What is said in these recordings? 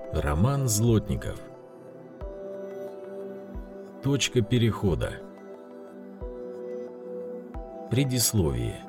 Роман Злотников. Точка перехода. Предисловие.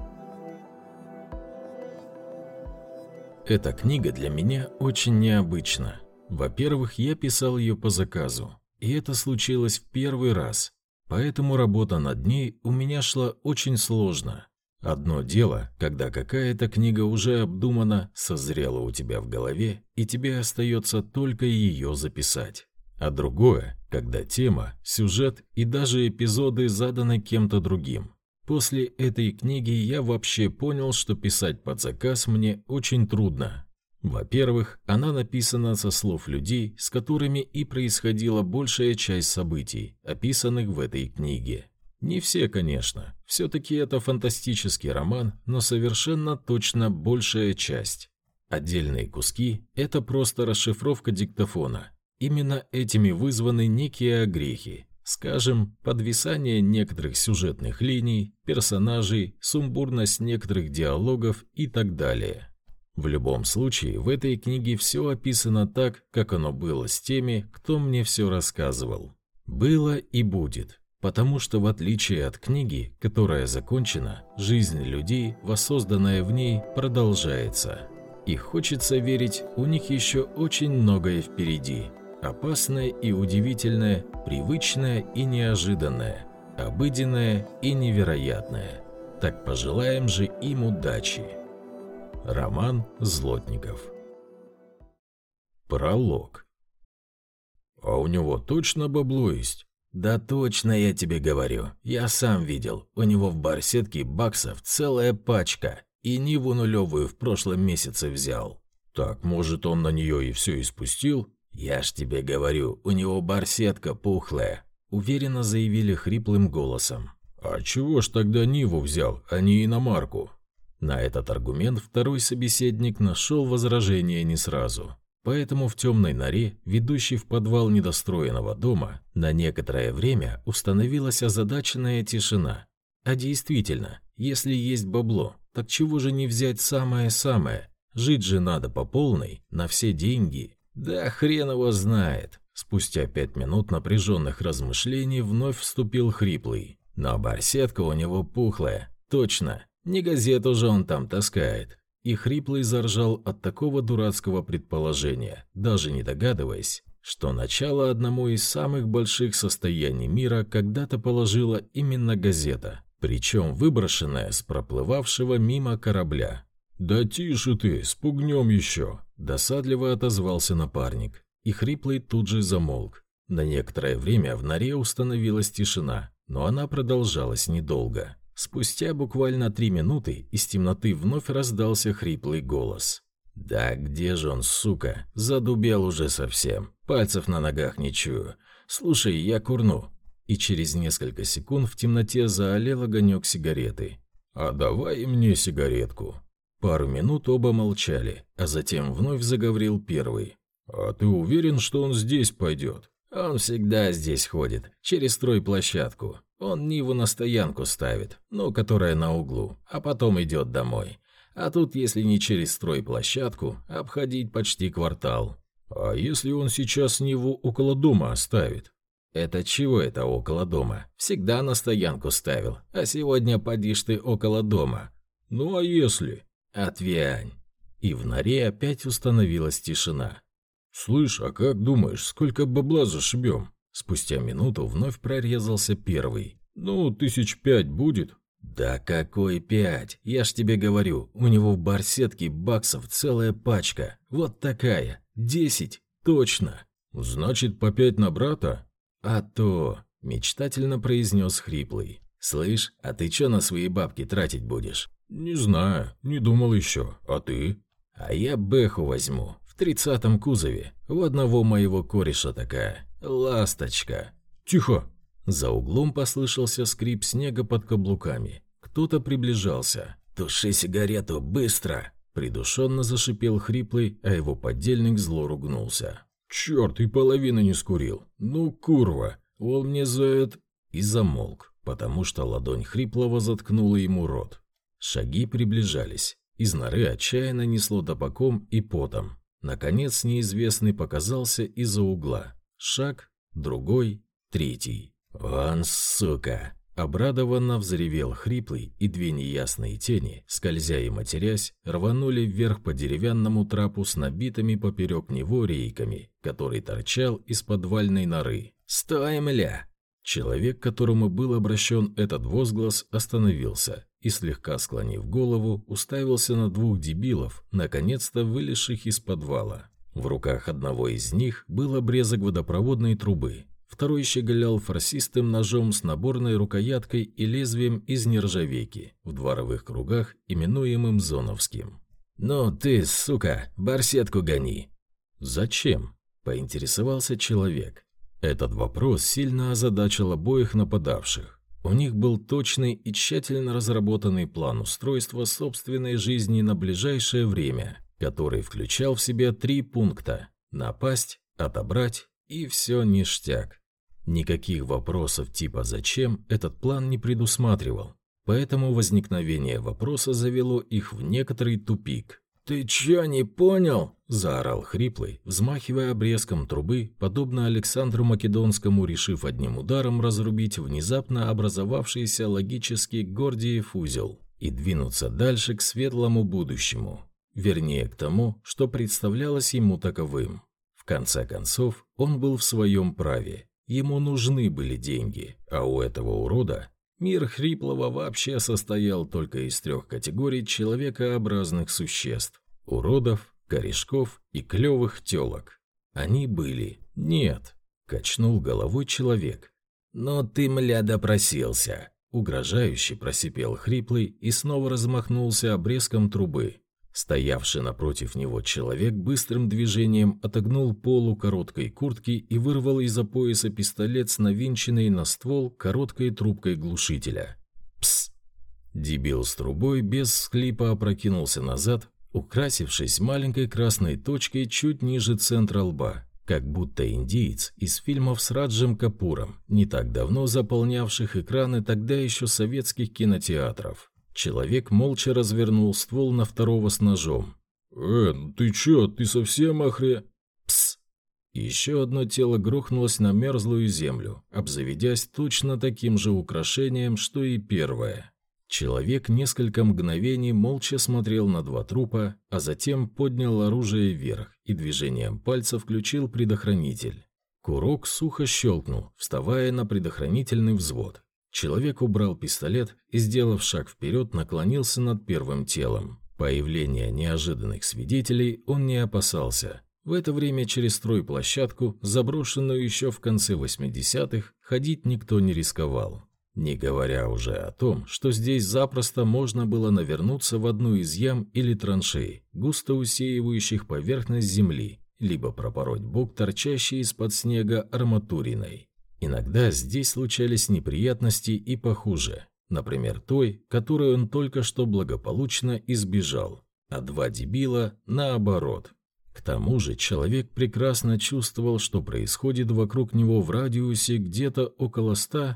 Эта книга для меня очень необычна. Во-первых, я писал ее по заказу, и это случилось в первый раз, поэтому работа над ней у меня шла очень сложно. Одно дело, когда какая-то книга уже обдумана, созрела у тебя в голове, и тебе остается только ее записать. А другое, когда тема, сюжет и даже эпизоды заданы кем-то другим. После этой книги я вообще понял, что писать под заказ мне очень трудно. Во-первых, она написана со слов людей, с которыми и происходила большая часть событий, описанных в этой книге. Не все, конечно, все-таки это фантастический роман, но совершенно точно большая часть. Отдельные куски – это просто расшифровка диктофона. Именно этими вызваны некие огрехи. Скажем, подвисание некоторых сюжетных линий, персонажей, сумбурность некоторых диалогов и так далее. В любом случае, в этой книге все описано так, как оно было с теми, кто мне все рассказывал. Было и будет. Потому что в отличие от книги, которая закончена, жизнь людей, воссозданная в ней, продолжается. И хочется верить, у них еще очень многое впереди. Опасное и удивительное, привычное и неожиданное, обыденное и невероятное. Так пожелаем же им удачи. Роман Злотников. Пролог. А у него точно бабло есть? Да точно, я тебе говорю. Я сам видел. У него в барсетке баксов целая пачка. И Ниву нулевую в прошлом месяце взял. Так, может, он на нее и все испустил? Я ж тебе говорю, у него барсетка пухлая. Уверенно заявили хриплым голосом. А чего ж тогда Ниву взял, а не иномарку? На этот аргумент второй собеседник нашел возражение не сразу. Поэтому в темной норе, ведущей в подвал недостроенного дома, на некоторое время установилась озадаченная тишина. А действительно, если есть бабло, так чего же не взять самое-самое? Жить же надо по полной, на все деньги. Да хрен его знает. Спустя 5 минут напряженных размышлений вновь вступил хриплый. Но барсетка у него пухлая, точно, не газету же он там таскает. И хриплый заржал от такого дурацкого предположения, даже не догадываясь, что начало одному из самых больших состояний мира когда-то положила именно газета, причем выброшенная с проплывавшего мимо корабля. «Да тише ты, спугнем еще!» – досадливо отозвался напарник, и хриплый тут же замолк. На некоторое время в норе установилась тишина, но она продолжалась недолго. Спустя буквально 3 минуты из темноты вновь раздался хриплый голос. «Да где же он, сука? Задубел уже совсем. Пальцев на ногах не чую. Слушай, я курну». И через несколько секунд в темноте заолел огонек сигареты. «А давай и мне сигаретку». Пару минут оба молчали, а затем вновь заговорил первый. «А ты уверен, что он здесь пойдет?» «Он всегда здесь ходит, через стройплощадку. Он Ниву на стоянку ставит, которая на углу, а потом идет домой. А тут, если не через стройплощадку, обходить почти квартал». «А если он сейчас Ниву около дома оставит?» «Это чего это около дома? Всегда на стоянку ставил, а сегодня поди ж ты около дома». «Ну а если?» «Отвянь». И в норе опять установилась тишина. «Слышь, а как думаешь, сколько бабла зашибем?» Спустя минуту вновь прорезался первый. «Ну, 5 будет». «Да какой 5? Я ж тебе говорю, у него в барсетке баксов целая пачка. Вот такая. 10. Точно». «Значит, по 5 на брата?» «А то», – мечтательно произнес хриплый. «Слышь, а ты чё на свои бабки тратить будешь?» «Не знаю, не думал еще. А ты?» «А я бэху возьму. В 30-м кузове. У одного моего кореша такая. Ласточка». «Тихо!» За углом послышался скрип снега под каблуками. Кто-то приближался. «Туши сигарету, быстро!» Придушенно зашипел хриплый, а его подельник зло ругнулся. «Черт, и половины не скурил. Ну, курва, он мне за это...» И замолк, потому что ладонь хриплого заткнула ему рот. Шаги приближались. Из норы отчаянно несло табаком и потом. Наконец неизвестный показался из-за угла. Шаг, другой, третий. «Вон, сука!» Обрадованно взревел Хриплый, и две неясные тени, скользя и матерясь, рванули вверх по деревянному трапу с набитыми поперек него рейками, который торчал из подвальной норы. «Стой, мля!» Человек, к которому был обращен этот возглас, остановился и, слегка склонив голову, уставился на двух дебилов, наконец-то вылезших из подвала. В руках одного из них был обрезок водопроводной трубы, второй щеголял форсистым ножом с наборной рукояткой и лезвием из нержавейки, в дворовых кругах, именуемым зоновским. «Ну ты, сука, барсетку гони!» «Зачем?» – поинтересовался человек. Этот вопрос сильно озадачил обоих нападавших. У них был точный и тщательно разработанный план устройства собственной жизни на ближайшее время, который включал в себя 3 пункта – напасть, отобрать и все ништяк. Никаких вопросов типа «зачем» этот план не предусматривал, поэтому возникновение вопроса завело их в некоторый тупик. «Ты чё, не понял?» – заорал Хриплый, взмахивая обрезком трубы, подобно Александру Македонскому, решив одним ударом разрубить внезапно образовавшийся логический Гордиев узел и двинуться дальше к светлому будущему, вернее к тому, что представлялось ему таковым. В конце концов, он был в своем праве, ему нужны были деньги, а у этого урода мир Хриплого вообще состоял только из 3 категорий человекообразных существ – уродов, корешков и клёвых тёлок. Они были. Нет, качнул головой человек. «Но ты, мля, допросился!» Угрожающе просипел Хриплый и снова размахнулся обрезком трубы. Стоявший напротив него человек быстрым движением отогнул полу короткой куртки и вырвал из-за пояса пистолет с навинченной на ствол короткой трубкой глушителя. «Пс!» Дебил с трубой без всхлипа опрокинулся назад, украсившись маленькой красной точкой чуть ниже центра лба, как будто индиец из фильмов с Раджем Капуром, не так давно заполнявших экраны тогда еще советских кинотеатров. Человек молча развернул ствол на второго с ножом. Ну ты чё, ты совсем охре...» «Пс!» Еще одно тело грохнулось на мерзлую землю, обзаведясь точно таким же украшением, что и первое. Человек несколько мгновений молча смотрел на 2 трупа, а затем поднял оружие вверх и движением пальца включил предохранитель. Курок сухо щелкнул, вставая на предохранительный взвод. Человек убрал пистолет и, сделав шаг вперед, наклонился над первым телом. Появления неожиданных свидетелей он не опасался. В это время через стройплощадку, заброшенную еще в конце 80-х, ходить никто не рисковал. Не говоря уже о том, что здесь запросто можно было навернуться в одну из ям или траншей, густо усеивающих поверхность земли, либо пропороть бок, торчащий из-под снега арматуриной. Иногда здесь случались неприятности и похуже, например, той, которой он только что благополучно избежал, а 2 дебила наоборот. К тому же человек прекрасно чувствовал, что происходит вокруг него в радиусе где-то около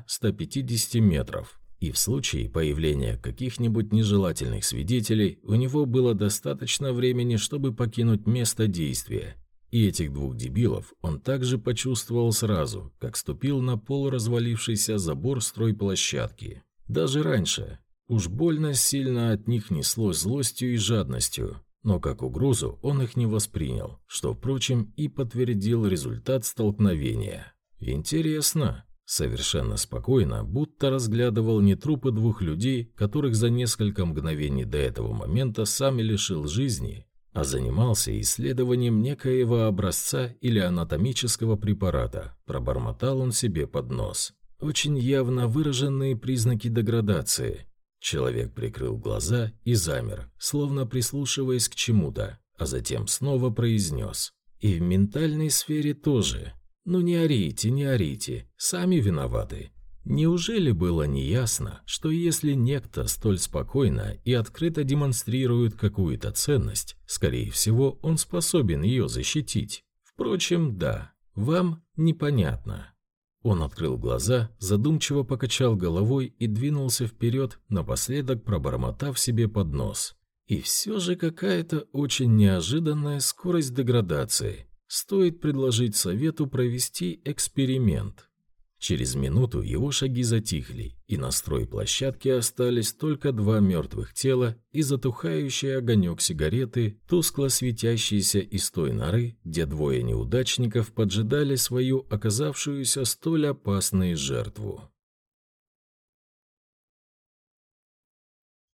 100-150 метров, и в случае появления каких-нибудь нежелательных свидетелей у него было достаточно времени, чтобы покинуть место действия. И этих 2 дебилов он также почувствовал сразу, как ступил на полуразвалившийся забор стройплощадки. Даже раньше. Уж больно сильно от них несло злостью и жадностью. Но как угрозу он их не воспринял, что, впрочем, и подтвердил результат столкновения. Интересно. Совершенно спокойно, будто разглядывал не трупы 2 людей, которых за несколько мгновений до этого момента сам лишил жизни, а занимался исследованием некоего образца или анатомического препарата, пробормотал он себе под нос. Очень явно выраженные признаки деградации. Человек прикрыл глаза и замер, словно прислушиваясь к чему-то, а затем снова произнес. И в ментальной сфере тоже. Ну не орите, не орите, сами виноваты. Неужели было неясно, что если некто столь спокойно и открыто демонстрирует какую-то ценность, скорее всего, он способен ее защитить? Впрочем, да, вам непонятно. Он открыл глаза, задумчиво покачал головой и двинулся вперед, напоследок пробормотав себе под нос. И все же какая-то очень неожиданная скорость деградации. Стоит предложить совету провести эксперимент. Через минуту его шаги затихли, и на стройплощадке остались только 2 мертвых тела и затухающий огонек сигареты, тускло светящийся из той норы, где 2 неудачников поджидали свою оказавшуюся столь опасной жертву.